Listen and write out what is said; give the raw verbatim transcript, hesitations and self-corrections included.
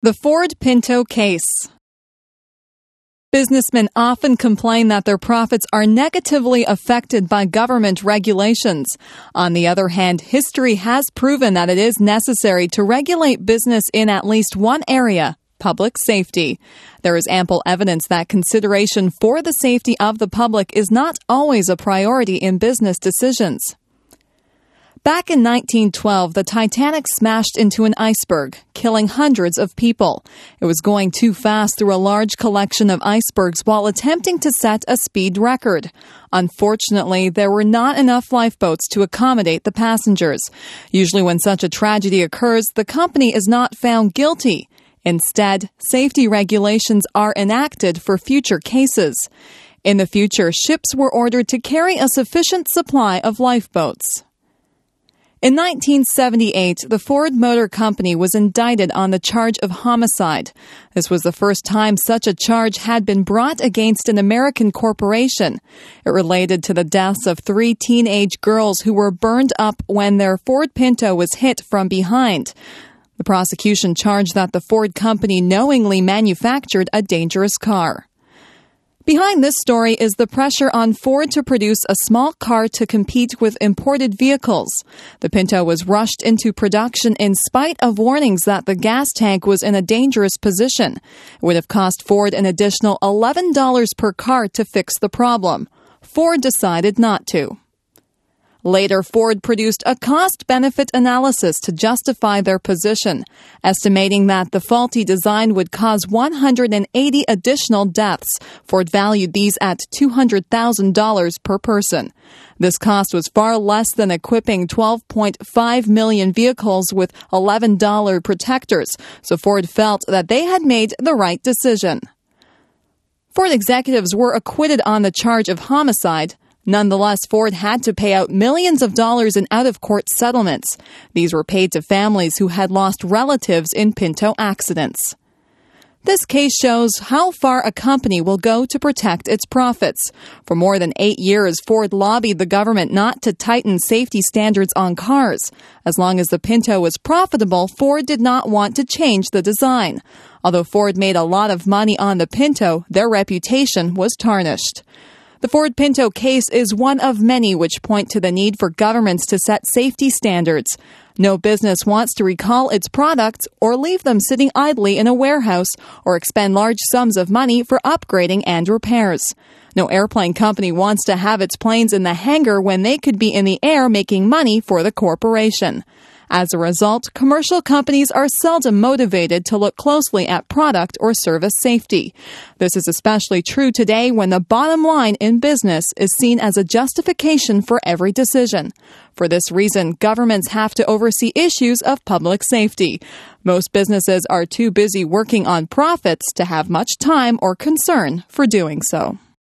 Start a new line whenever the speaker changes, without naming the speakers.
The Ford Pinto case. Businessmen often complain that their profits are negatively affected by government regulations. On the other hand, history has proven that it is necessary to regulate business in at least one area: public safety. There is ample evidence that consideration for the safety of the public is not always a priority in business decisions. Back in nineteen twelve, the Titanic smashed into an iceberg, killing hundreds of people. It was going too fast through a large collection of icebergs while attempting to set a speed record. Unfortunately, there were not enough lifeboats to accommodate the passengers. Usually when such a tragedy occurs, the company is not found guilty. Instead, safety regulations are enacted for future cases. In the future, ships were ordered to carry a sufficient supply of lifeboats. In nineteen seventy-eight, the Ford Motor Company was indicted on the charge of homicide. This was the first time such a charge had been brought against an American corporation. It related to the deaths of three teenage girls who were burned up when their Ford Pinto was hit from behind. The prosecution charged that the Ford Company knowingly manufactured a dangerous car. Behind this story is the pressure on Ford to produce a small car to compete with imported vehicles. The Pinto was rushed into production in spite of warnings that the gas tank was in a dangerous position. It would have cost Ford an additional eleven dollars per car to fix the problem. Ford decided not to. Later, Ford produced a cost-benefit analysis to justify their position, estimating that the faulty design would cause one hundred eighty additional deaths. Ford valued these at two hundred thousand dollars per person. This cost was far less than equipping twelve point five million vehicles with eleven dollars protectors, so Ford felt that they had made the right decision. Ford executives were acquitted on the charge of homicide. Nonetheless, Ford had to pay out millions of dollars in out-of-court settlements. These were paid to families who had lost relatives in Pinto accidents. This case shows how far a company will go to protect its profits. For more than eight years, Ford lobbied the government not to tighten safety standards on cars. As long as the Pinto was profitable, Ford did not want to change the design. Although Ford made a lot of money on the Pinto, their reputation was tarnished. The Ford Pinto case is one of many which point to the need for governments to set safety standards. No business wants to recall its products or leave them sitting idly in a warehouse or expend large sums of money for upgrading and repairs. No airplane company wants to have its planes in the hangar when they could be in the air making money for the corporation. As a result, commercial companies are seldom motivated to look closely at product or service safety. This is especially true today when the bottom line in business is seen as a justification for every decision. For this reason, governments have to oversee issues of public safety. Most businesses are too busy working on profits to have much time or concern for doing so.